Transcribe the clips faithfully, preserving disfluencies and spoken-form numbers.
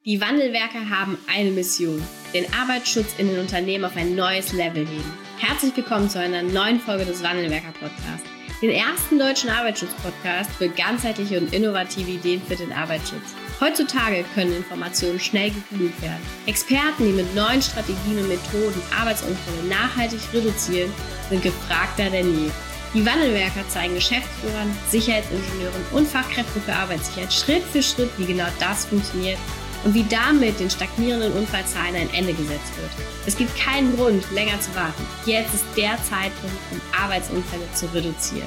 Die Wandelwerker haben eine Mission: den Arbeitsschutz in den Unternehmen auf ein neues Level heben. Herzlich willkommen zu einer neuen Folge des Wandelwerker-Podcasts, den ersten deutschen Arbeitsschutz-Podcast für ganzheitliche und innovative Ideen für den Arbeitsschutz. Heutzutage können Informationen schnell gegoogelt werden. Experten, die mit neuen Strategien und Methoden Arbeitsunfälle nachhaltig reduzieren, sind gefragter denn je. Die Wandelwerker zeigen Geschäftsführern, Sicherheitsingenieuren und Fachkräften für Arbeitssicherheit Schritt für Schritt, wie genau das funktioniert und wie damit den stagnierenden Unfallzahlen ein Ende gesetzt wird. Es gibt keinen Grund, länger zu warten. Jetzt ist der Zeitpunkt, um Arbeitsunfälle zu reduzieren.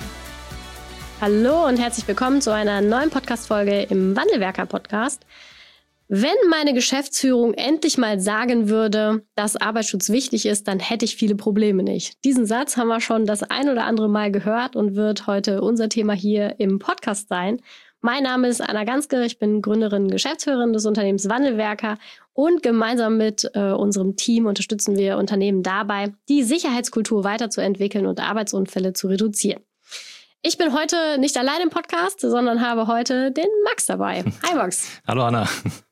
Hallo und herzlich willkommen zu einer neuen Podcast-Folge im Wandelwerker-Podcast. Wenn meine Geschäftsführung endlich mal sagen würde, dass Arbeitsschutz wichtig ist, dann hätte ich viele Probleme nicht. Diesen Satz haben wir schon das ein oder andere Mal gehört und wird heute unser Thema hier im Podcast sein. Mein Name ist Anna Ganske, ich bin Gründerin und Geschäftsführerin des Unternehmens Wandelwerker und gemeinsam mit äh, unserem Team unterstützen wir Unternehmen dabei, die Sicherheitskultur weiterzuentwickeln und Arbeitsunfälle zu reduzieren. Ich bin heute nicht allein im Podcast, sondern habe heute den Max dabei. Hi Max. Hallo Anna.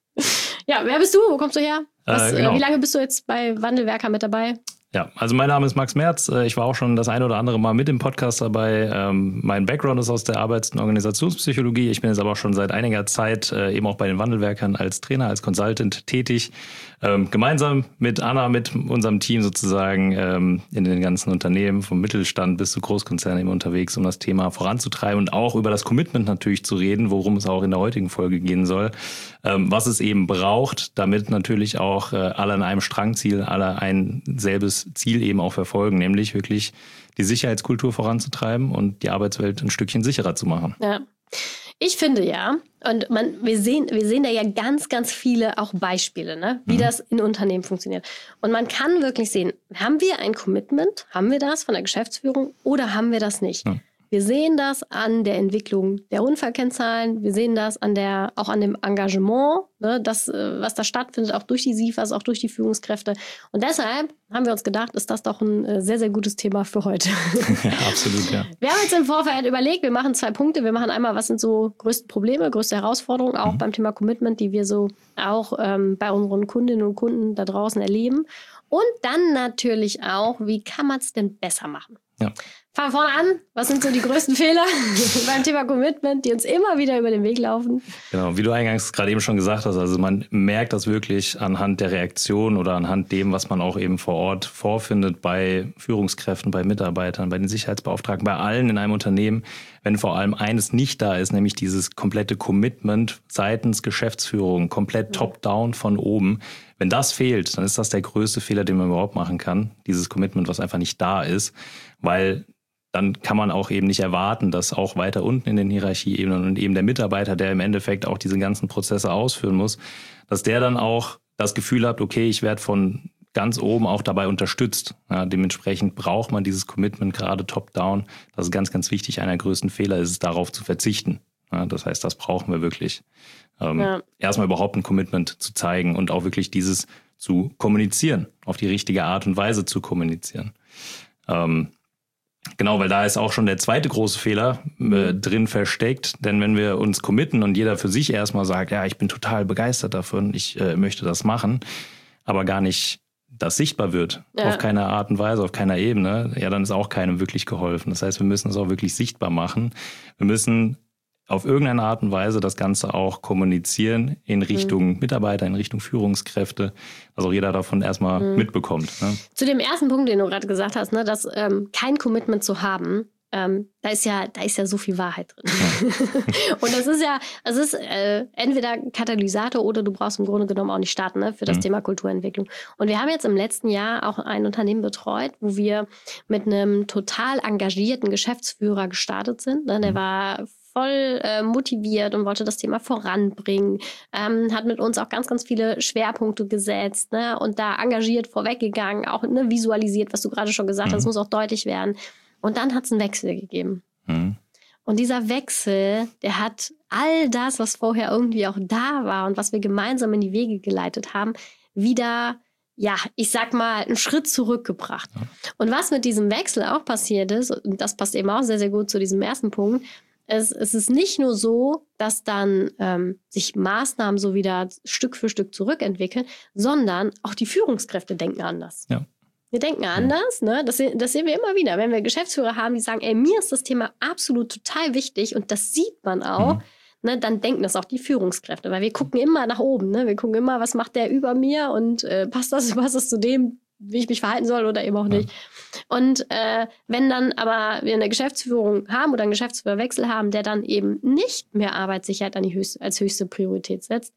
Ja, wer bist du? Wo kommst du her? Was, äh, genau. Wie lange bist du jetzt bei Wandelwerker mit dabei? Ja, also mein Name ist Max Merz. Ich war auch schon das eine oder andere Mal mit im Podcast dabei. Mein Background ist aus der Arbeits- und Organisationspsychologie. Ich bin jetzt aber auch schon seit einiger Zeit eben auch bei den Wandelwerkern als Trainer, als Consultant tätig. Gemeinsam mit Anna, mit unserem Team sozusagen in den ganzen Unternehmen, vom Mittelstand bis zu Großkonzernen eben unterwegs, um das Thema voranzutreiben und auch über das Commitment natürlich zu reden, worum es auch in der heutigen Folge gehen soll, was es eben braucht, damit natürlich auch alle an einem Strang ziehen, alle ein selbes Ziel eben auch verfolgen, nämlich wirklich die Sicherheitskultur voranzutreiben und die Arbeitswelt ein Stückchen sicherer zu machen. Ja, ich finde ja, und man, wir sehen, wir sehen da ja ganz, ganz viele auch Beispiele, ne, wie mhm. das in Unternehmen funktioniert. Und man kann wirklich sehen, haben wir ein Commitment, haben wir das von der Geschäftsführung oder haben wir das nicht? Ja. Wir sehen das an der Entwicklung der Unfallkennzahlen. Wir sehen das an der, auch an dem Engagement, ne, das, was da stattfindet, auch durch die S I F As, auch durch die Führungskräfte. Und deshalb haben wir uns gedacht, ist das doch ein sehr, sehr gutes Thema für heute. Ja, absolut, ja. Wir haben uns im Vorfeld überlegt, wir machen zwei Punkte. Wir machen einmal, was sind so größte Probleme, größte Herausforderungen, auch mhm. beim Thema Commitment, die wir so auch ähm, bei unseren Kundinnen und Kunden da draußen erleben. Und dann natürlich auch, wie kann man es denn besser machen? Ja. Fangen wir vorne an. Was sind so die größten Fehler beim Thema Commitment, die uns immer wieder über den Weg laufen? Genau, wie du eingangs gerade eben schon gesagt hast, also man merkt das wirklich anhand der Reaktion oder anhand dem, was man auch eben vor Ort vorfindet bei Führungskräften, bei Mitarbeitern, bei den Sicherheitsbeauftragten, bei allen in einem Unternehmen, wenn vor allem eines nicht da ist, nämlich dieses komplette Commitment seitens Geschäftsführung, komplett mhm. top-down von oben. Wenn das fehlt, dann ist das der größte Fehler, den man überhaupt machen kann, dieses Commitment, was einfach nicht da ist, weil dann kann man auch eben nicht erwarten, dass auch weiter unten in den Hierarchieebenen und eben der Mitarbeiter, der im Endeffekt auch diese ganzen Prozesse ausführen muss, dass der dann auch das Gefühl hat, okay, ich werde von ganz oben auch dabei unterstützt. Ja, dementsprechend braucht man dieses Commitment gerade top-down. Das ist ganz, ganz wichtig. Einer der größten Fehler ist es, darauf zu verzichten. Ja, das heißt, das brauchen wir wirklich. Ähm, ja. Erstmal überhaupt ein Commitment zu zeigen und auch wirklich dieses zu kommunizieren, auf die richtige Art und Weise zu kommunizieren. Ähm, Genau, weil da ist auch schon der zweite große Fehler äh, drin versteckt. Denn wenn wir uns committen und jeder für sich erstmal sagt, ja, ich bin total begeistert davon, ich äh, möchte das machen, aber gar nicht das sichtbar wird, ja. auf keine Art und Weise, auf keiner Ebene, ja, dann ist auch keinem wirklich geholfen. Das heißt, wir müssen es auch wirklich sichtbar machen. Wir müssen auf irgendeine Art und Weise das Ganze auch kommunizieren in Richtung mhm. Mitarbeiter, in Richtung Führungskräfte, dass auch jeder davon erstmal mhm. mitbekommt. Ne? Zu dem ersten Punkt, den du gerade gesagt hast, ne, dass ähm, kein Commitment zu haben, ähm, da ist ja, da ist ja so viel Wahrheit drin. Ja. Und das ist ja, es ist äh, entweder Katalysator oder du brauchst im Grunde genommen auch nicht starten, ne, für das mhm. Thema Kulturentwicklung. Und wir haben jetzt im letzten Jahr auch ein Unternehmen betreut, wo wir mit einem total engagierten Geschäftsführer gestartet sind. Ne? Der mhm. war voll äh, motiviert und wollte das Thema voranbringen, ähm, hat mit uns auch ganz, ganz viele Schwerpunkte gesetzt, ne, und da engagiert vorweggegangen, auch ne, visualisiert, was du gerade schon gesagt mhm. hast, muss auch deutlich werden. Und dann hat es einen Wechsel gegeben. Mhm. Und dieser Wechsel, der hat all das, was vorher irgendwie auch da war und was wir gemeinsam in die Wege geleitet haben, wieder, ja, ich sag mal, einen Schritt zurückgebracht. Ja. Und was mit diesem Wechsel auch passiert ist, und das passt eben auch sehr, sehr gut zu diesem ersten Punkt, es, es ist nicht nur so, dass dann ähm, sich Maßnahmen so wieder Stück für Stück zurückentwickeln, sondern auch die Führungskräfte denken anders. Ja. Wir denken anders, ne? Das, das sehen wir immer wieder. Wenn wir Geschäftsführer haben, die sagen, ey, mir ist das Thema absolut total wichtig und das sieht man auch, mhm. ne? Dann denken das auch die Führungskräfte, weil wir gucken immer nach oben, ne? Wir gucken immer, was macht der über mir und äh, passt das, passt das zu dem, wie ich mich verhalten soll oder eben auch nicht. Ja. Und äh, wenn dann aber wir eine Geschäftsführung haben oder einen Geschäftsführerwechsel haben, der dann eben nicht mehr Arbeitssicherheit an die höchste, als höchste Priorität setzt,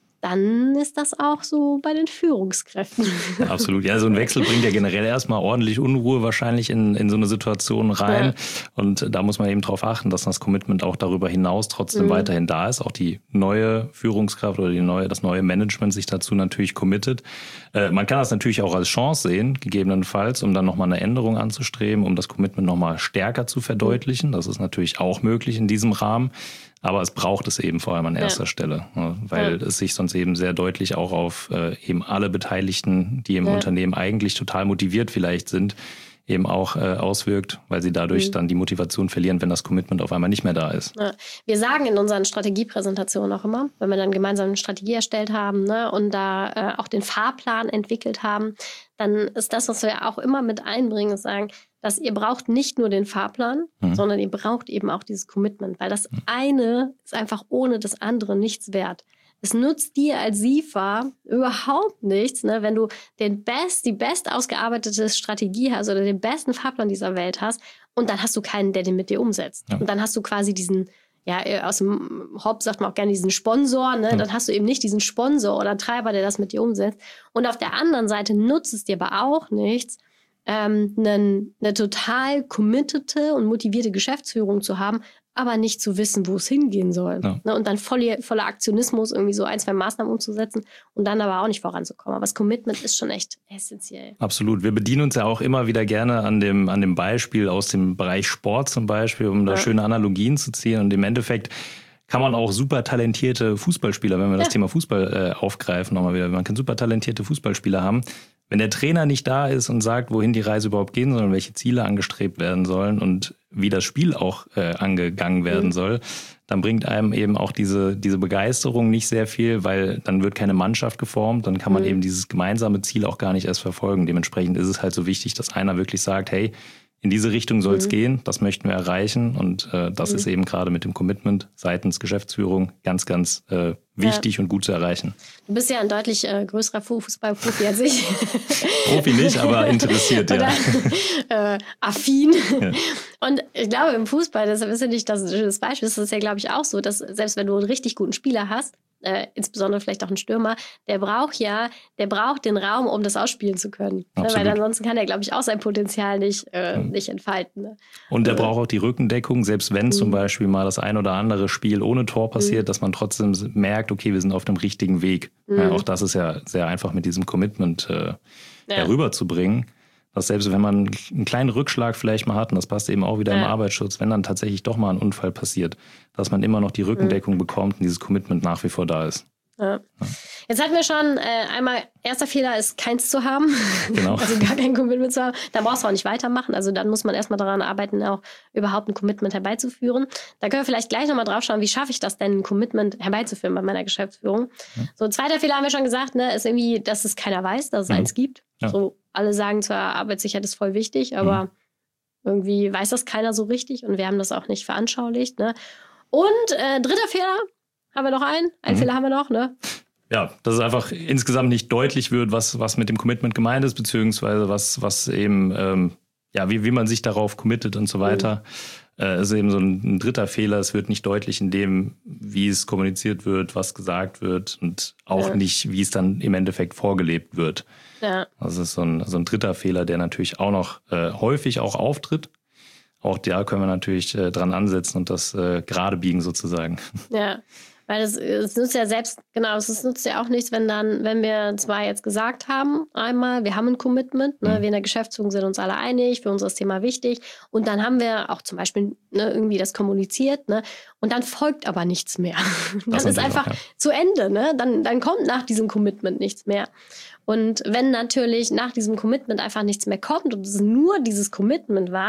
dann ist das auch so bei den Führungskräften. Ja, absolut. Ja, so ein Wechsel bringt ja generell erstmal ordentlich Unruhe wahrscheinlich in, in so eine Situation rein. Ja. Und da muss man eben darauf achten, dass das Commitment auch darüber hinaus trotzdem mhm. weiterhin da ist. Auch die neue Führungskraft oder die neue, das neue Management sich dazu natürlich committet. Äh, man kann das natürlich auch als Chance sehen, gegebenenfalls, um dann nochmal eine Änderung anzustreben, um das Commitment nochmal stärker zu verdeutlichen. Das ist natürlich auch möglich in diesem Rahmen. Aber es braucht es eben vor allem an erster ja. Stelle, weil ja. es sich sonst eben sehr deutlich auch auf äh, eben alle Beteiligten, die im ja. Unternehmen eigentlich total motiviert vielleicht sind, eben auch äh, auswirkt, weil sie dadurch mhm. dann die Motivation verlieren, wenn das Commitment auf einmal nicht mehr da ist. Ja. Wir sagen in unseren Strategiepräsentationen auch immer, wenn wir dann gemeinsam eine Strategie erstellt haben, ne, und da äh, auch den Fahrplan entwickelt haben, dann ist das, was wir auch immer mit einbringen, ist sagen, dass ihr braucht nicht nur den Fahrplan, mhm. sondern ihr braucht eben auch dieses Commitment, weil das eine ist einfach ohne das andere nichts wert. Es nutzt dir als S I F A überhaupt nichts, ne, wenn du den best, die best ausgearbeitete Strategie hast oder den besten Fahrplan dieser Welt hast und dann hast du keinen, der den mit dir umsetzt. Ja. Und dann hast du quasi diesen, ja, aus dem Hop sagt man auch gerne diesen Sponsor, ne? Ja. Dann hast du eben nicht diesen Sponsor oder Treiber, der das mit dir umsetzt. Und auf der anderen Seite nutzt es dir aber auch nichts, ähm, eine, eine total committete und motivierte Geschäftsführung zu haben, aber nicht zu wissen, wo es hingehen soll. Ja. Ne? Und dann voller, voller Aktionismus irgendwie so ein, zwei Maßnahmen umzusetzen und dann aber auch nicht voranzukommen. Aber das Commitment ist schon echt essentiell. Absolut. Wir bedienen uns ja auch immer wieder gerne an dem, an dem Beispiel aus dem Bereich Sport zum Beispiel, um da ja. schöne Analogien zu ziehen. Und im Endeffekt kann man auch super talentierte Fußballspieler, wenn wir ja. das Thema Fußball äh, aufgreifen, nochmal wieder, man kann super talentierte Fußballspieler haben. Wenn der Trainer nicht da ist und sagt, wohin die Reise überhaupt gehen soll, welche Ziele angestrebt werden sollen und wie das Spiel auch äh, angegangen werden mhm. soll, dann bringt einem eben auch diese, diese Begeisterung nicht sehr viel, weil dann wird keine Mannschaft geformt, dann kann man mhm. eben dieses gemeinsame Ziel auch gar nicht erst verfolgen. Dementsprechend ist es halt so wichtig, dass einer wirklich sagt, hey, in diese Richtung soll es mhm. gehen, das möchten wir erreichen und äh, das mhm. ist eben gerade mit dem Commitment seitens Geschäftsführung ganz, ganz äh, wichtig ja. und gut zu erreichen. Du bist ja ein deutlich äh, größerer Fußballprofi als ich. Profi nicht, aber interessiert, Oder, ja. äh, affin. Ja. Und ich glaube, im Fußball, das ist ja nicht das ein schönes Beispiel, das ist ja, glaube ich, auch so, dass selbst wenn du einen richtig guten Spieler hast, äh, insbesondere vielleicht auch einen Stürmer, der braucht ja, der braucht den Raum, um das ausspielen zu können. Ne? Weil ansonsten kann er, glaube ich, auch sein Potenzial nicht, äh, mhm. nicht entfalten. Ne? Und der also, braucht auch die Rückendeckung, selbst wenn mhm. zum Beispiel mal das ein oder andere Spiel ohne Tor passiert, mhm. dass man trotzdem merkt, okay, wir sind auf dem richtigen Weg. Mhm. Ja, auch das ist ja sehr einfach mit diesem Commitment äh, ja. herüberzubringen. Dass selbst wenn man einen kleinen Rückschlag vielleicht mal hat, und das passt eben auch wieder ja. im Arbeitsschutz, wenn dann tatsächlich doch mal ein Unfall passiert, dass man immer noch die Rückendeckung mhm. bekommt und dieses Commitment nach wie vor da ist. Ja. Ja. Jetzt hatten wir schon äh, einmal, erster Fehler ist, keins zu haben, genau. also gar kein Commitment zu haben. Da brauchst du auch nicht weitermachen, also dann muss man erstmal daran arbeiten, auch überhaupt ein Commitment herbeizuführen. Da können wir vielleicht gleich nochmal drauf schauen, wie schaffe ich das denn, ein Commitment herbeizuführen bei meiner Geschäftsführung. Ja. So, zweiter Fehler haben wir schon gesagt, ne, ist irgendwie, dass es keiner weiß, dass es mhm. eins gibt. Ja. So, alle sagen zwar, Arbeitssicherheit ist voll wichtig, aber mhm. irgendwie weiß das keiner so richtig und wir haben das auch nicht veranschaulicht. Ne? Und äh, dritter Fehler, haben wir noch einen? Einen mhm. Fehler haben wir noch, ne? Ja, dass es einfach insgesamt nicht deutlich wird, was, was mit dem Commitment gemeint ist, beziehungsweise was, was eben, ähm, ja, wie, wie man sich darauf committet und so weiter. Mhm. Äh, ist eben so ein, ein dritter Fehler. Es wird nicht deutlich in dem, wie es kommuniziert wird, was gesagt wird und auch ja. nicht, wie es dann im Endeffekt vorgelebt wird. Ja. Das ist so ein, so ein dritter Fehler, der natürlich auch noch äh, häufig auch auftritt. Auch da können wir natürlich äh, dran ansetzen und das äh, gerade biegen sozusagen. Ja. Weil es, es nutzt ja selbst, genau, es nutzt ja auch nichts, wenn dann, wenn wir zwar jetzt gesagt haben, einmal, wir haben ein Commitment, ne, mhm. wir in der Geschäftsführung sind uns alle einig, für uns ist das Thema wichtig und dann haben wir auch zum Beispiel ne, irgendwie das kommuniziert, ne, und dann folgt aber nichts mehr. Dann ist einfach auch, ja. zu Ende, ne, dann, dann kommt nach diesem Commitment nichts mehr. Und wenn natürlich nach diesem Commitment einfach nichts mehr kommt und es nur dieses Commitment war,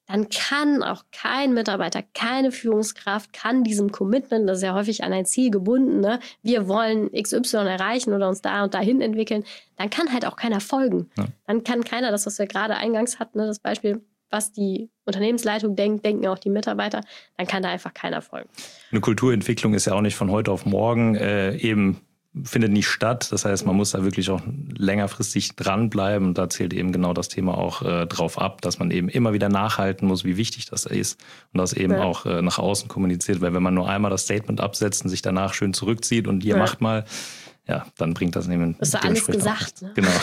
dann kann auch kein Mitarbeiter, keine Führungskraft, kann diesem Commitment, das ist ja häufig an ein Ziel gebunden, ne? Wir wollen X Y erreichen oder uns da und dahin entwickeln, dann kann halt auch keiner folgen. Ja. Dann kann keiner, das, was wir gerade eingangs hatten, ne, das Beispiel, was die Unternehmensleitung denkt, denken auch die Mitarbeiter, dann kann da einfach keiner folgen. Eine Kulturentwicklung ist ja auch nicht von heute auf morgen äh, eben findet nicht statt. Das heißt, man muss da wirklich auch längerfristig dranbleiben. Und da zählt eben genau das Thema auch äh, drauf ab, dass man eben immer wieder nachhalten muss, wie wichtig das ist und das eben ja. auch äh, nach außen kommuniziert. Weil wenn man nur einmal das Statement absetzt und sich danach schön zurückzieht und ihr ja. macht mal, ja, dann bringt das eben... Das ist alles gesagt. Ne? Genau.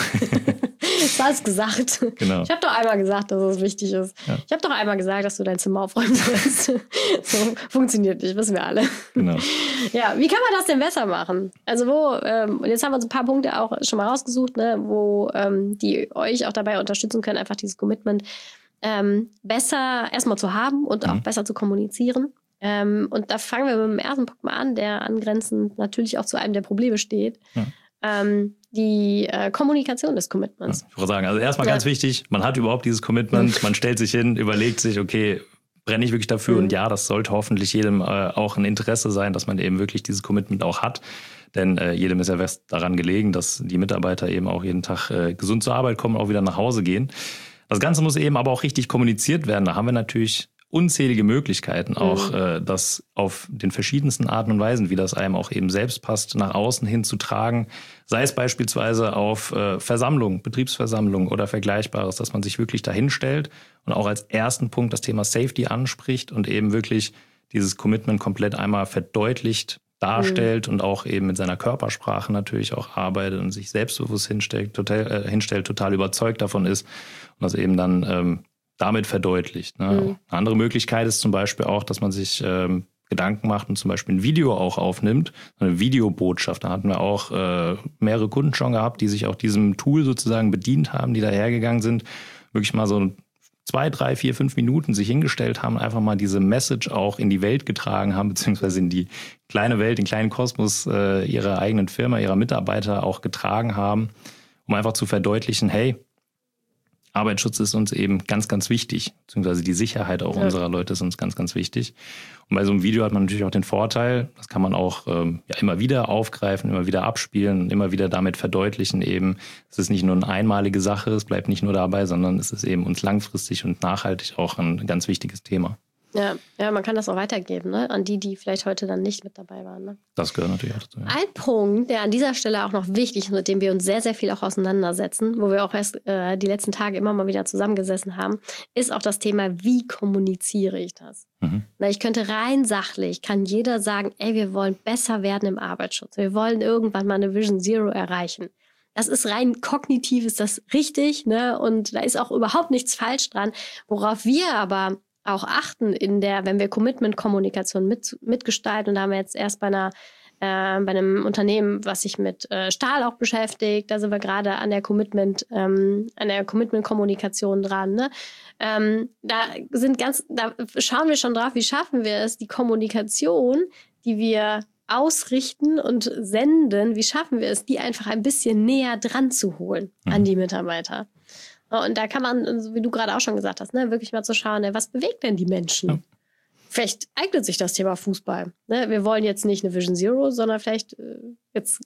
Das ist alles gesagt. Genau. Ich habe doch einmal gesagt, dass es wichtig ist. Ja. Ich habe doch einmal gesagt, dass du dein Zimmer aufräumen sollst. So funktioniert nicht, wissen wir alle. Genau. Ja, wie kann man das denn besser machen? Also wo, ähm, jetzt haben wir uns ein paar Punkte auch schon mal rausgesucht, ne, wo ähm, die euch auch dabei unterstützen können, einfach dieses Commitment ähm, besser erstmal zu haben und auch mhm. besser zu kommunizieren. Ähm, und da fangen wir mit dem ersten Punkt mal an, der angrenzend natürlich auch zu einem der Probleme steht. Ja. Ähm, die äh, Kommunikation des Commitments. Ja, ich würde sagen, also erstmal ja. ganz wichtig, man hat überhaupt dieses Commitment, man stellt sich hin, überlegt sich, okay, brenne ich wirklich dafür? Mhm. Und ja, das sollte hoffentlich jedem äh, auch ein Interesse sein, dass man eben wirklich dieses Commitment auch hat. Denn äh, jedem ist ja fest daran gelegen, dass die Mitarbeiter eben auch jeden Tag äh, gesund zur Arbeit kommen und auch wieder nach Hause gehen. Das Ganze muss eben aber auch richtig kommuniziert werden. Da haben wir natürlich unzählige Möglichkeiten, auch mhm. äh, das auf den verschiedensten Arten und Weisen, wie das einem auch eben selbst passt, nach außen hin zu tragen. Sei es beispielsweise auf äh, Versammlungen, Betriebsversammlungen oder Vergleichbares, dass man sich wirklich dahin stellt und auch als ersten Punkt das Thema Safety anspricht und eben wirklich dieses Commitment komplett einmal verdeutlicht, darstellt mhm. und auch eben mit seiner Körpersprache natürlich auch arbeitet und sich selbstbewusst hinstellt, total, äh, hinstellt, total überzeugt davon ist und das eben dann ähm, damit verdeutlicht. Ne? Mhm. Eine andere Möglichkeit ist zum Beispiel auch, dass man sich ähm, Gedanken macht und zum Beispiel ein Video auch aufnimmt, eine Videobotschaft. Da hatten wir auch äh, mehrere Kunden schon gehabt, die sich auch diesem Tool sozusagen bedient haben, die dahergegangen sind, wirklich mal so zwei, drei, vier, fünf Minuten sich hingestellt haben, einfach mal diese Message auch in die Welt getragen haben, beziehungsweise in die kleine Welt, den kleinen Kosmos äh, ihrer eigenen Firma, ihrer Mitarbeiter auch getragen haben, um einfach zu verdeutlichen, hey, Arbeitsschutz ist uns eben ganz, ganz wichtig, beziehungsweise die Sicherheit auch ja. unserer Leute ist uns ganz, ganz wichtig. Und bei so einem Video hat man natürlich auch den Vorteil, das kann man auch ähm, ja, immer wieder aufgreifen, immer wieder abspielen und immer wieder damit verdeutlichen eben, es ist nicht nur eine einmalige Sache, es bleibt nicht nur dabei, sondern es ist eben uns langfristig und nachhaltig auch ein ganz wichtiges Thema. Ja, ja, man kann das auch weitergeben, ne? An die, die vielleicht heute dann nicht mit dabei waren. Ne? Das gehört natürlich auch dazu. Ja. Ein Punkt, der an dieser Stelle auch noch wichtig ist, mit dem wir uns sehr, sehr viel auch auseinandersetzen, wo wir auch erst äh, die letzten Tage immer mal wieder zusammengesessen haben, ist auch das Thema, wie kommuniziere ich das? Mhm. Na, ich könnte rein sachlich, kann jeder sagen, ey, wir wollen besser werden im Arbeitsschutz. Wir wollen irgendwann mal eine Vision Zero erreichen. Das ist rein kognitiv, ist das richtig, ne? Und da ist auch überhaupt nichts falsch dran. Worauf wir aber auch achten in der, wenn wir Commitment-Kommunikation mit, mitgestalten, und da haben wir jetzt erst bei einer äh, bei einem Unternehmen, was sich mit äh, Stahl auch beschäftigt, da sind wir gerade an der Commitment, ähm, an der Commitment-Kommunikation dran. Ne? Ähm, da sind ganz, da schauen wir schon drauf, wie schaffen wir es, die Kommunikation, die wir ausrichten und senden, wie schaffen wir es, die einfach ein bisschen näher dran zu holen mhm. an die Mitarbeiter. Und da kann man, wie du gerade auch schon gesagt hast, ne, wirklich mal zu schauen, ne, was bewegt denn die Menschen? Ja. Vielleicht eignet sich das Thema Fußball. Ne? Wir wollen jetzt nicht eine Vision Zero, sondern vielleicht äh, jetzt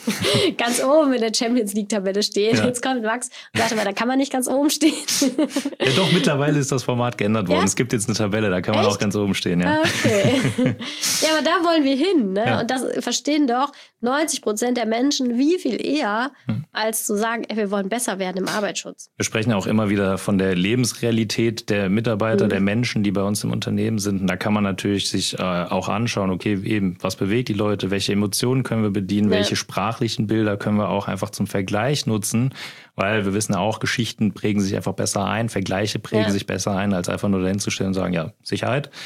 ganz oben in der Champions League-Tabelle stehen. Ja. Jetzt kommt Max und sagt, aber da kann man nicht ganz oben stehen. Ja doch, mittlerweile ist das Format geändert worden. Ja? Es gibt jetzt eine Tabelle, da kann man Echt? auch ganz oben stehen. Ja. Okay. Ja, aber da wollen wir hin. Ne? Ja. Und das verstehen doch neunzig Prozent der Menschen wie viel eher, hm. als zu sagen, ey, wir wollen besser werden im Arbeitsschutz. Wir sprechen auch immer wieder von der Lebensrealität der Mitarbeiter, hm. der Menschen, die bei uns im Unternehmen sind. Und da kann man natürlich sich äh, auch anschauen, okay, eben, was bewegt die Leute, welche Emotionen können wir bedienen, ja. welche sprachlichen Bilder können wir auch einfach zum Vergleich nutzen, weil wir wissen ja auch, Geschichten prägen sich einfach besser ein, Vergleiche prägen ja. sich besser ein, als einfach nur dahin zu stellen und sagen, ja, Sicherheit.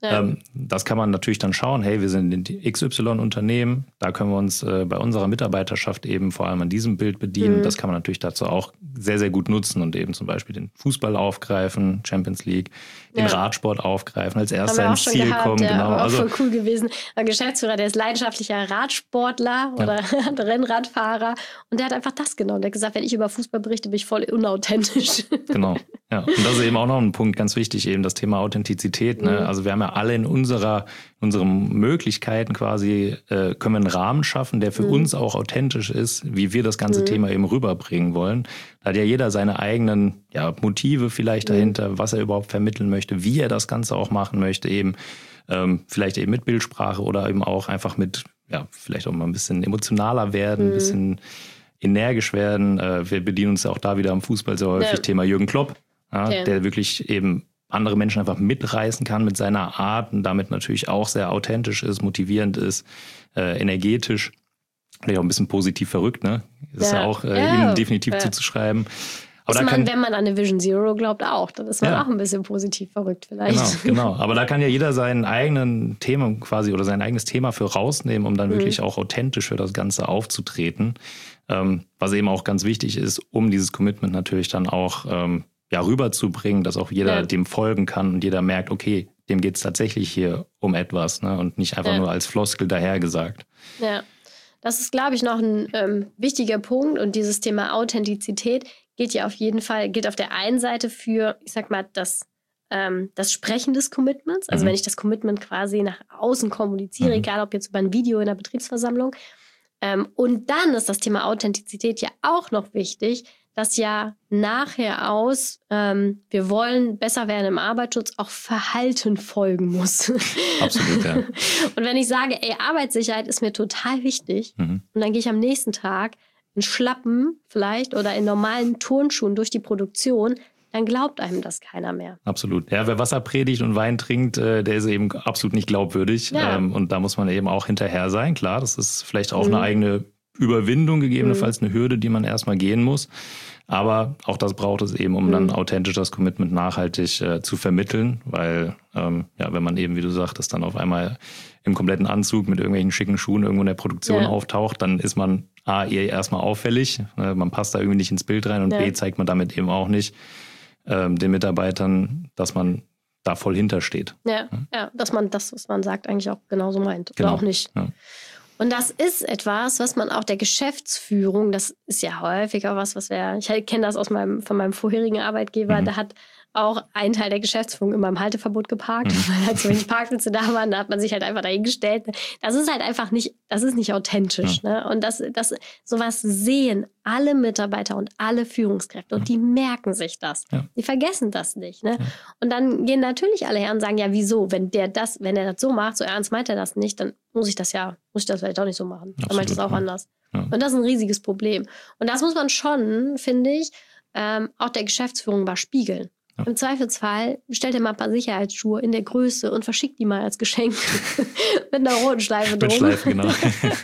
Ja. Ähm, das kann man natürlich dann schauen, hey, wir sind in X Y-Unternehmen, da können wir uns äh, bei unserer Mitarbeiterschaft eben vor allem an diesem Bild bedienen. Mhm. Das kann man natürlich dazu auch sehr, sehr gut nutzen und eben zum Beispiel den Fußball aufgreifen, Champions League, den Ja. Radsport aufgreifen, als erster Haben wir auch ins schon Ziel gehabt, kommen. ja, Genau. war auch Also, voll cool gewesen. Ein Geschäftsführer, der ist leidenschaftlicher Radsportler oder Rennradfahrer und der hat einfach das genommen. Der hat gesagt, wenn ich über Fußball berichte, bin ich voll unauthentisch. Genau, ja. Und das ist eben auch noch ein Punkt, ganz wichtig, eben das Thema Authentizität. Ne? Mhm. Also wir haben ja alle in unserer, in unseren Möglichkeiten quasi, äh, können wir einen Rahmen schaffen, der für Mhm. uns auch authentisch ist, wie wir das ganze Mhm. Thema eben rüberbringen wollen. Da hat ja jeder seine eigenen ja, Motive vielleicht Mhm. dahinter, was er überhaupt vermitteln möchte, wie er das Ganze auch machen möchte, eben ähm, vielleicht eben mit Bildsprache oder eben auch einfach mit, ja, vielleicht auch mal ein bisschen emotionaler werden, Mhm. ein bisschen energisch werden. Äh, wir bedienen uns ja auch da wieder am Fußball sehr häufig, Ja. Thema Jürgen Klopp, ja, Okay. der wirklich eben andere Menschen einfach mitreißen kann mit seiner Art und damit natürlich auch sehr authentisch ist, motivierend ist, äh, energetisch, vielleicht auch ein bisschen positiv verrückt, ne? Das ist Ja. ja auch äh, Ja. ihm definitiv Ja. zuzuschreiben. Aber Ist da man, kann, wenn man an eine Vision Zero glaubt, auch. Dann ist man Ja. auch ein bisschen positiv verrückt vielleicht. Genau, genau. Aber da kann ja jeder seinen eigenen Thema quasi oder sein eigenes Thema für rausnehmen, um dann Mhm. wirklich auch authentisch für das Ganze aufzutreten. Ähm, was eben auch ganz wichtig ist, um dieses Commitment natürlich dann auch ähm, ja, rüberzubringen, dass auch jeder Ja. dem folgen kann und jeder merkt, okay, dem geht es tatsächlich hier um etwas, ne? Und nicht einfach Ja. nur als Floskel dahergesagt. Ja, das ist, glaube ich, noch ein ähm, wichtiger Punkt. Und dieses Thema Authentizität geht ja auf jeden Fall, gilt auf der einen Seite für, ich sag mal, das, ähm, das Sprechen des Commitments. Also Mhm. wenn ich das Commitment quasi nach außen kommuniziere, Mhm. egal ob jetzt über ein Video in der Betriebsversammlung. Ähm, und dann ist das Thema Authentizität ja auch noch wichtig, dass ja nachher aus, ähm, wir wollen besser werden im Arbeitsschutz, auch Verhalten folgen muss. Absolut, ja. Und wenn ich sage, ey, Arbeitssicherheit ist mir total wichtig, Mhm. und dann gehe ich am nächsten Tag in Schlappen vielleicht oder in normalen Turnschuhen durch die Produktion, dann glaubt einem das keiner mehr. Absolut. Ja, wer Wasser predigt und Wein trinkt, äh, der ist eben absolut nicht glaubwürdig. Ja. Ähm, und da muss man eben auch hinterher sein. Klar, das ist vielleicht auch Mhm. eine eigene Überwindung, gegebenenfalls eine Hürde, die man erstmal gehen muss. Aber auch das braucht es eben, um Mhm. dann authentisch das Commitment nachhaltig äh, zu vermitteln. Weil, ähm, ja, wenn man eben, wie du sagtest, dann auf einmal im kompletten Anzug mit irgendwelchen schicken Schuhen irgendwo in der Produktion Ja. auftaucht, dann ist man A, eher erstmal auffällig. Äh, man passt da irgendwie nicht ins Bild rein und Ja. B, zeigt man damit eben auch nicht ähm, den Mitarbeitern, dass man da voll hintersteht. Ja, ja, dass man das, was man sagt, eigentlich auch genauso meint. Genau. Oder auch nicht. Ja. Und das ist etwas, was man auch der Geschäftsführung, das ist ja häufig auch was, was wir, ich kenne das aus meinem, von meinem vorherigen Arbeitgeber, Mhm. da hat auch ein Teil der Geschäftsführung immer im Halteverbot geparkt, Mhm. weil halt so wenig Parkplätze da waren, da hat man sich halt einfach dahingestellt. Das ist halt einfach nicht, das ist nicht authentisch. Ne? Und das, das, sowas sehen alle Mitarbeiter und alle Führungskräfte und die merken sich das. Ja. Die vergessen das nicht. Ne? Ja. Und dann gehen natürlich alle her und sagen, ja, wieso? Wenn der das, wenn er das so macht, so ernst meint er das nicht, dann muss ich das ja, muss ich das vielleicht auch nicht so machen. Dann meint er es auch ja. anders. Ja. Und das ist ein riesiges Problem. Und das muss man schon, finde ich, ähm, auch der Geschäftsführung mal spiegeln. Ja. Im Zweifelsfall bestellt ihr mal ein paar Sicherheitsschuhe in der Größe und verschickt die mal als Geschenk mit einer roten Schleife drum. Mit Schleifen, genau.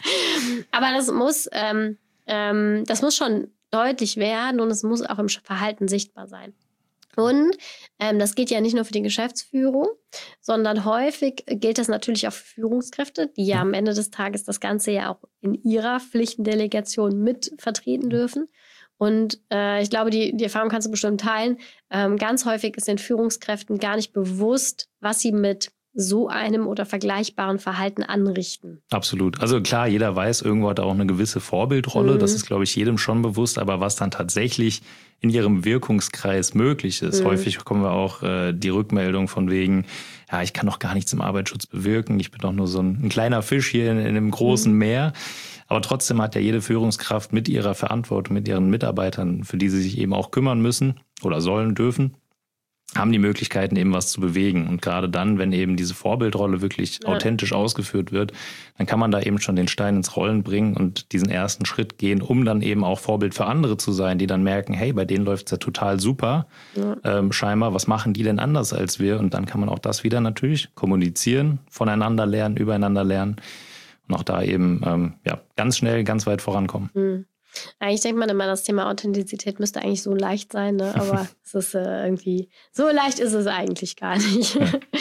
Aber das muss, ähm, ähm, das muss schon deutlich werden und es muss auch im Verhalten sichtbar sein. Und ähm, das geht ja nicht nur für die Geschäftsführung, sondern häufig gilt das natürlich auch für Führungskräfte, die ja am Ende des Tages das Ganze ja auch in ihrer Pflichtendelegation mit vertreten dürfen. Und äh, ich glaube, die, die Erfahrung kannst du bestimmt teilen. Ähm, ganz häufig ist den Führungskräften gar nicht bewusst, was sie mit so einem oder vergleichbaren Verhalten anrichten. Absolut. Also klar, jeder weiß, irgendwo hat er auch eine gewisse Vorbildrolle. Mhm. Das ist, glaube ich, jedem schon bewusst. Aber was dann tatsächlich in ihrem Wirkungskreis möglich ist. Mhm. Häufig bekommen wir auch äh, die Rückmeldung von wegen, ja, ich kann doch gar nichts im Arbeitsschutz bewirken. Ich bin doch nur so ein, ein kleiner Fisch hier in, in einem großen Mhm. Meer. Aber trotzdem hat ja jede Führungskraft mit ihrer Verantwortung, mit ihren Mitarbeitern, für die sie sich eben auch kümmern müssen oder sollen, dürfen, haben die Möglichkeiten, eben was zu bewegen. Und gerade dann, wenn eben diese Vorbildrolle wirklich Ja. authentisch ausgeführt wird, dann kann man da eben schon den Stein ins Rollen bringen und diesen ersten Schritt gehen, um dann eben auch Vorbild für andere zu sein, die dann merken, hey, bei denen läuft es ja total super, Ja. ähm, scheinbar, was machen die denn anders als wir? Und dann kann man auch das wieder natürlich kommunizieren, voneinander lernen, übereinander lernen und auch da eben ähm, ja, ganz schnell, ganz weit vorankommen. Mhm. Eigentlich denkt man immer, das Thema Authentizität müsste eigentlich so leicht sein, ne? Aber es ist äh, irgendwie, so leicht ist es eigentlich gar nicht.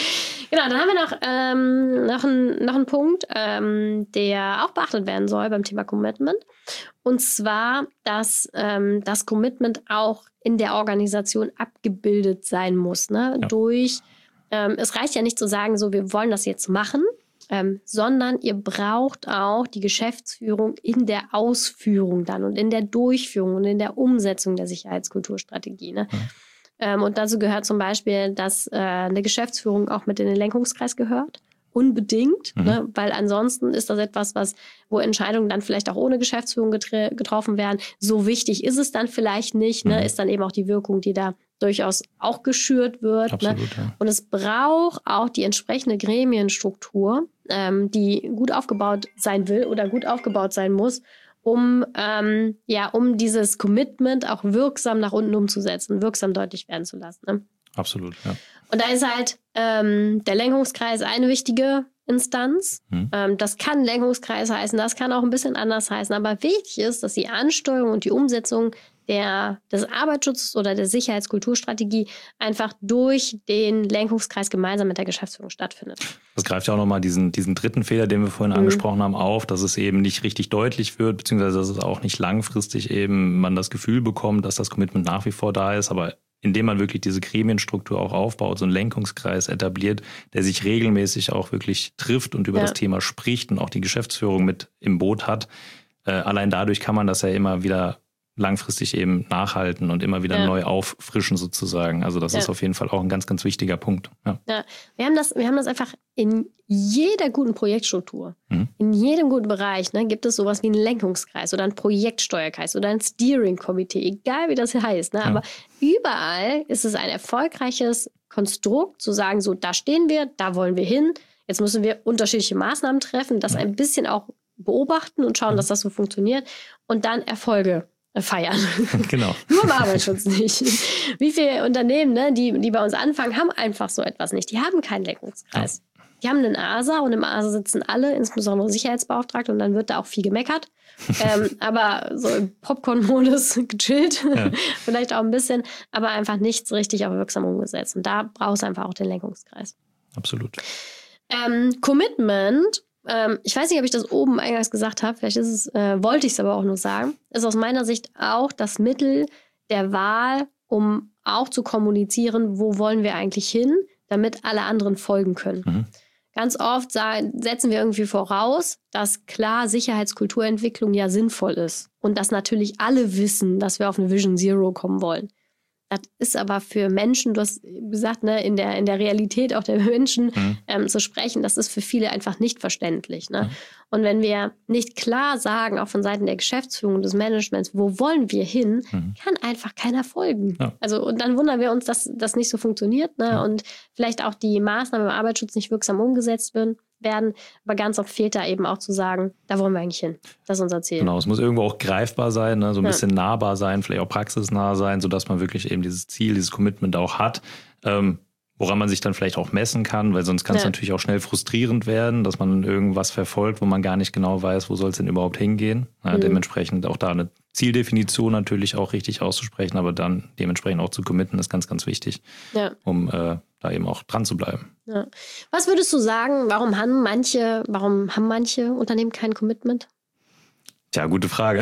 Genau, dann haben wir noch, ähm, noch, einen, noch einen Punkt, ähm, der auch beachtet werden soll beim Thema Commitment. Und zwar, dass ähm, das Commitment auch in der Organisation abgebildet sein muss. Ne? Ja. Durch, ähm, es reicht ja nicht zu sagen, so, wir wollen das jetzt machen, ähm, sondern ihr braucht auch die Geschäftsführung in der Ausführung dann und in der Durchführung und in der Umsetzung der Sicherheitskulturstrategie. Ne? Ja. Ähm, und dazu gehört zum Beispiel, dass äh, eine Geschäftsführung auch mit in den Lenkungskreis gehört. Unbedingt, mhm. ne? Weil ansonsten ist das etwas, was, wo Entscheidungen dann vielleicht auch ohne Geschäftsführung getr- getroffen werden. So wichtig ist es dann vielleicht nicht, mhm. ne? Ist dann eben auch die Wirkung, die da durchaus auch geschürt wird. Absolut, ne? Ja. Und es braucht auch die entsprechende Gremienstruktur, ähm, die gut aufgebaut sein will oder gut aufgebaut sein muss, um, ähm, ja, um dieses Commitment auch wirksam nach unten umzusetzen, wirksam deutlich werden zu lassen. Ne? Absolut, ja. Und da ist halt ähm, der Lenkungskreis eine wichtige Instanz. Mhm. Ähm, das kann Lenkungskreis heißen, das kann auch ein bisschen anders heißen. Aber wichtig ist, dass die Ansteuerung und die Umsetzung der, des Arbeitsschutzes oder der Sicherheitskulturstrategie einfach durch den Lenkungskreis gemeinsam mit der Geschäftsführung stattfindet. Das greift ja auch nochmal diesen, diesen dritten Fehler, den wir vorhin mhm. angesprochen haben, auf, dass es eben nicht richtig deutlich wird, beziehungsweise dass es auch nicht langfristig eben man das Gefühl bekommt, dass das Commitment nach wie vor da ist, aber indem man wirklich diese Gremienstruktur auch aufbaut, so einen Lenkungskreis etabliert, der sich regelmäßig auch wirklich trifft und über ja. das Thema spricht und auch die Geschäftsführung mit im Boot hat. Äh, allein dadurch kann man das ja immer wieder langfristig eben nachhalten und immer wieder ja. neu auffrischen sozusagen. Also das ja. ist auf jeden Fall auch ein ganz, ganz wichtiger Punkt. Ja, ja. Wir haben das, wir haben das einfach in jeder guten Projektstruktur, mhm. in jedem guten Bereich, ne, gibt es sowas wie einen Lenkungskreis oder einen Projektsteuerkreis oder ein Steering-Komitee, egal wie das hier heißt. Ne? Ja. Aber überall ist es ein erfolgreiches Konstrukt, zu sagen, so, da stehen wir, da wollen wir hin. Jetzt müssen wir unterschiedliche Maßnahmen treffen, das ja. ein bisschen auch beobachten und schauen, ja. dass das so funktioniert und dann Erfolge feiern. Genau. Nur im Arbeitsschutz nicht. Wie viele Unternehmen, ne, die, die bei uns anfangen, haben einfach so etwas nicht. Die haben keinen Lenkungskreis. Ja. Die haben einen A S A und im A S A sitzen alle, insbesondere Sicherheitsbeauftragte, und dann wird da auch viel gemeckert. ähm, aber so im Popcorn-Modus gechillt, ja. vielleicht auch ein bisschen, aber einfach nichts richtig auch wirksam umgesetzt. Und da brauchst du einfach auch den Lenkungskreis. Absolut. Ähm, Commitment, ähm, ich weiß nicht, ob ich das oben eingangs gesagt habe, vielleicht ist es, äh, wollte ich es aber auch nur sagen, ist aus meiner Sicht auch das Mittel der Wahl, um auch zu kommunizieren, wo wollen wir eigentlich hin, damit alle anderen folgen können. Mhm. Ganz oft sagen, setzen wir irgendwie voraus, dass klar Sicherheitskulturentwicklung ja sinnvoll ist und dass natürlich alle wissen, dass wir auf eine Vision Zero kommen wollen. Das ist aber für Menschen, du hast gesagt, ne, in der, in der Realität auch der Menschen mhm. ähm, zu sprechen, das ist für viele einfach nicht verständlich. Ne? Mhm. Und wenn wir nicht klar sagen, auch von Seiten der Geschäftsführung und des Managements, wo wollen wir hin, mhm. kann einfach keiner folgen. Ja. Also, und dann wundern wir uns, dass das nicht so funktioniert, ne? Ja. Und vielleicht auch die Maßnahmen im Arbeitsschutz nicht wirksam umgesetzt werden. werden. Aber ganz oft fehlt da eben auch zu sagen, da wollen wir eigentlich hin. Das ist unser Ziel. Genau, es muss irgendwo auch greifbar sein, ne? So ein ja. bisschen nahbar sein, vielleicht auch praxisnah sein, sodass man wirklich eben dieses Ziel, dieses Commitment auch hat, ähm, woran man sich dann vielleicht auch messen kann, weil sonst kann es ja. natürlich auch schnell frustrierend werden, dass man irgendwas verfolgt, wo man gar nicht genau weiß, wo soll es denn überhaupt hingehen. Ja, mhm. Dementsprechend auch da eine Zieldefinition natürlich auch richtig auszusprechen, aber dann dementsprechend auch zu committen, ist ganz, ganz wichtig, ja. um äh, da eben auch dran zu bleiben. Ja. Was würdest du sagen, warum haben manche, warum haben manche Unternehmen kein Commitment? Tja, gute Frage.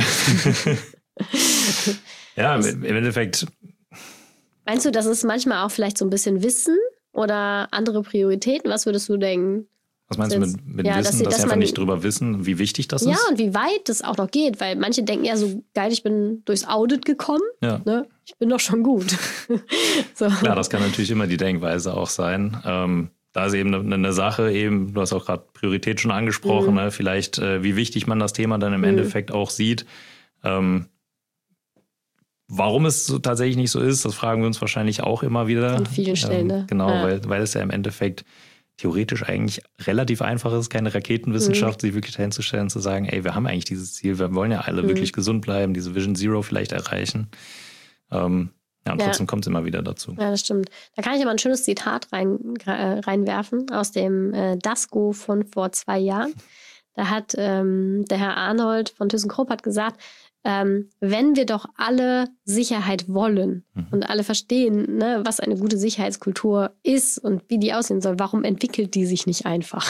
ja, im Endeffekt. Meinst du, das ist manchmal auch vielleicht so ein bisschen Wissen oder andere Prioritäten? Was würdest du denken? Was meinst du mit, mit ja, Wissen, dass sie, dass dass sie einfach nicht drüber wissen, wie wichtig das ja, ist? Ja, und wie weit das auch noch geht, weil manche denken ja so, geil, ich bin durchs Audit gekommen, ja. ne? Ich bin doch schon gut. so. Klar, das kann natürlich immer die Denkweise auch sein. Ähm, da ist eben eine, eine Sache, eben, du hast auch gerade Priorität schon angesprochen, mhm. ne? Vielleicht äh, wie wichtig man das Thema dann im mhm. Endeffekt auch sieht. Ähm, Warum es so tatsächlich nicht so ist, das fragen wir uns wahrscheinlich auch immer wieder. An vielen Stellen, ne? Ähm, genau, ja. weil, weil es ja im Endeffekt theoretisch eigentlich relativ einfach ist, keine Raketenwissenschaft, mhm. sich wirklich dahin zu stellen, zu sagen, ey, wir haben eigentlich dieses Ziel, wir wollen ja alle mhm. wirklich gesund bleiben, diese Vision Zero vielleicht erreichen. Ähm, ja, und ja. trotzdem kommt es immer wieder dazu. Ja, das stimmt. Da kann ich aber ein schönes Zitat rein, äh, reinwerfen aus dem äh, DASGO von vor zwei Jahren. Da hat ähm, der Herr Arnold von ThyssenKrupp hat gesagt, ähm, wenn wir doch alle Sicherheit wollen mhm. und alle verstehen, ne, was eine gute Sicherheitskultur ist und wie die aussehen soll, warum entwickelt die sich nicht einfach?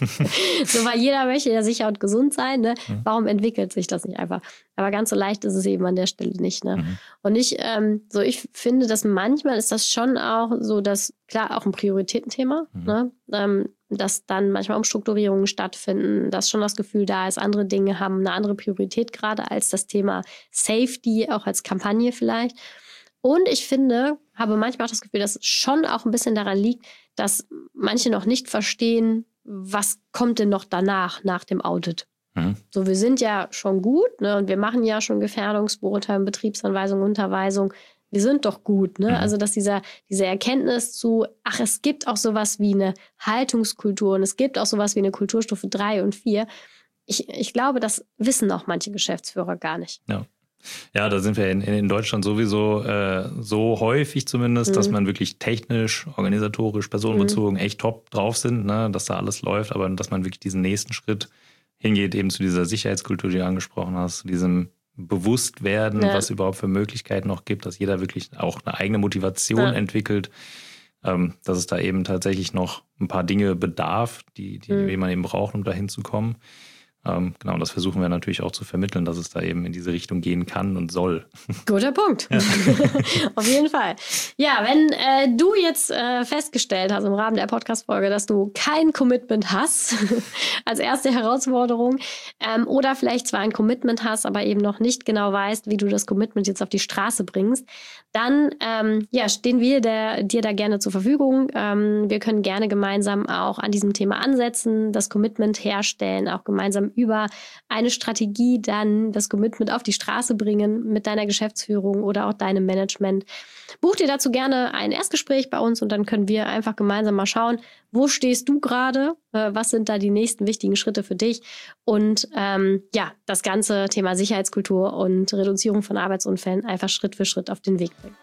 So, weil jeder möchte ja sicher und gesund sein, ne? Mhm. Warum entwickelt sich das nicht einfach? Aber ganz so leicht ist es eben an der Stelle nicht. Ne? Mhm. Und ich, ähm, so ich finde, dass manchmal ist das schon auch so, dass, klar, auch ein Prioritätenthema, mhm. ne? ähm, dass dann manchmal Umstrukturierungen stattfinden, dass schon das Gefühl da ist, andere Dinge haben eine andere Priorität gerade als das Thema Safety, auch als Kampagne vielleicht. Und ich finde, habe manchmal auch das Gefühl, dass es schon auch ein bisschen daran liegt, dass manche noch nicht verstehen, was kommt denn noch danach, nach dem Audit. Mhm. So, wir sind ja schon gut, ne, und wir machen ja schon Gefährdungsbeurteilung, Betriebsanweisung, Unterweisung. Wir sind doch gut, ne? Mhm. Also, dass dieser, diese Erkenntnis zu, ach, es gibt auch sowas wie eine Haltungskultur und es gibt auch sowas wie eine Kulturstufe drei und vier. Ich, ich glaube, das wissen auch manche Geschäftsführer gar nicht. Ja. Ja, da sind wir in, in Deutschland sowieso äh, so häufig zumindest, mhm. dass man wirklich technisch, organisatorisch, personenbezogen mhm. echt top drauf sind, ne? Dass da alles läuft, aber dass man wirklich diesen nächsten Schritt hingeht, eben zu dieser Sicherheitskultur, die du angesprochen hast, zu diesem Bewusstwerden, ja. was überhaupt für Möglichkeiten noch gibt, dass jeder wirklich auch eine eigene Motivation ja. entwickelt, ähm, dass es da eben tatsächlich noch ein paar Dinge bedarf, die, die mhm. man eben braucht, um dahin zu kommen. Ähm, genau, das versuchen wir natürlich auch zu vermitteln, dass es da eben in diese Richtung gehen kann und soll. Guter Punkt. Ja. Auf jeden Fall. Ja, wenn äh, du jetzt äh, festgestellt hast im Rahmen der Podcast-Folge, dass du kein Commitment hast, als erste Herausforderung, ähm, oder vielleicht zwar ein Commitment hast, aber eben noch nicht genau weißt, wie du das Commitment jetzt auf die Straße bringst, dann ähm, ja, stehen wir der, dir da gerne zur Verfügung. Ähm, wir können gerne gemeinsam auch an diesem Thema ansetzen, das Commitment herstellen, auch gemeinsam über eine Strategie dann das Commitment auf die Straße bringen mit deiner Geschäftsführung oder auch deinem Management. Buch dir dazu gerne ein Erstgespräch bei uns und dann können wir einfach gemeinsam mal schauen, wo stehst du gerade, äh, was sind da die nächsten wichtigen Schritte für dich und ähm, ja, das ganze Thema Sicherheitskultur und Reduzierung von Arbeitsunfällen einfach Schritt für Schritt auf den Weg bringen.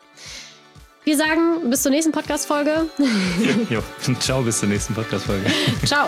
Wir sagen bis zur nächsten Podcast-Folge. Jo, ciao, bis zur nächsten Podcast-Folge. Ciao.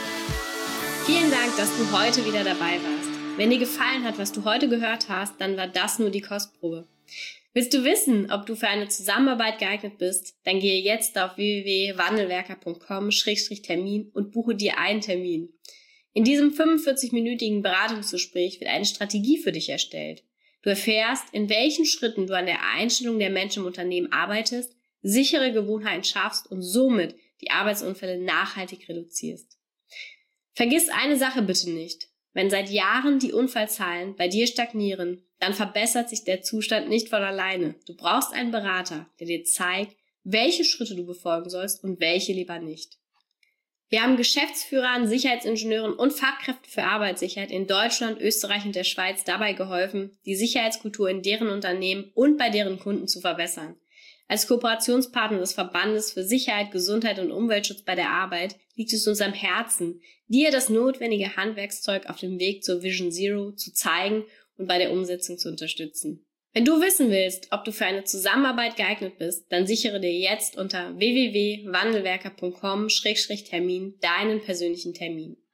Vielen Dank, dass du heute wieder dabei warst. Wenn dir gefallen hat, was du heute gehört hast, dann war das nur die Kostprobe. Willst du wissen, ob du für eine Zusammenarbeit geeignet bist? Dann gehe jetzt auf w w w punkt wandelwerker punkt com Schrägstrich Termin und buche dir einen Termin. In diesem fünfundvierzig-minütigen Beratungsgespräch wird eine Strategie für dich erstellt. Du erfährst, in welchen Schritten du an der Einstellung der Menschen im Unternehmen arbeitest, sichere Gewohnheiten schaffst und somit die Arbeitsunfälle nachhaltig reduzierst. Vergiss eine Sache bitte nicht. Wenn seit Jahren die Unfallzahlen bei dir stagnieren, dann verbessert sich der Zustand nicht von alleine. Du brauchst einen Berater, der dir zeigt, welche Schritte du befolgen sollst und welche lieber nicht. Wir haben Geschäftsführern, Sicherheitsingenieuren und Fachkräften für Arbeitssicherheit in Deutschland, Österreich und der Schweiz dabei geholfen, die Sicherheitskultur in deren Unternehmen und bei deren Kunden zu verbessern. Als Kooperationspartner des Verbandes für Sicherheit, Gesundheit und Umweltschutz bei der Arbeit liegt es uns am Herzen, dir das notwendige Handwerkszeug auf dem Weg zur Vision Zero zu zeigen und bei der Umsetzung zu unterstützen. Wenn du wissen willst, ob du für eine Zusammenarbeit geeignet bist, dann sichere dir jetzt unter w w w punkt wandelwerker punkt com Schrägstrich Termin deinen persönlichen Termin.